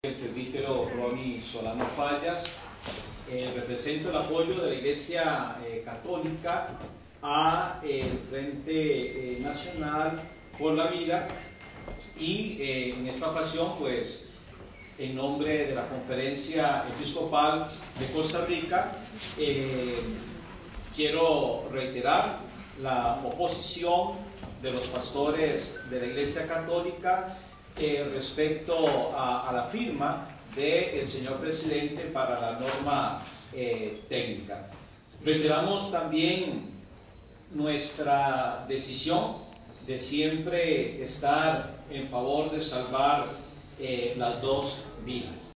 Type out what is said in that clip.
El presbítero Ronnie Solano Fallas. Represento el apoyo de la Iglesia Católica a el Frente Nacional por la Vida y en esta ocasión, pues, en nombre de la Conferencia Episcopal de Costa Rica, quiero reiterar la oposición de los pastores de la Iglesia Católica respecto a la firma del señor presidente para la norma técnica. Reiteramos también nuestra decisión de siempre estar en favor de salvar las dos vidas.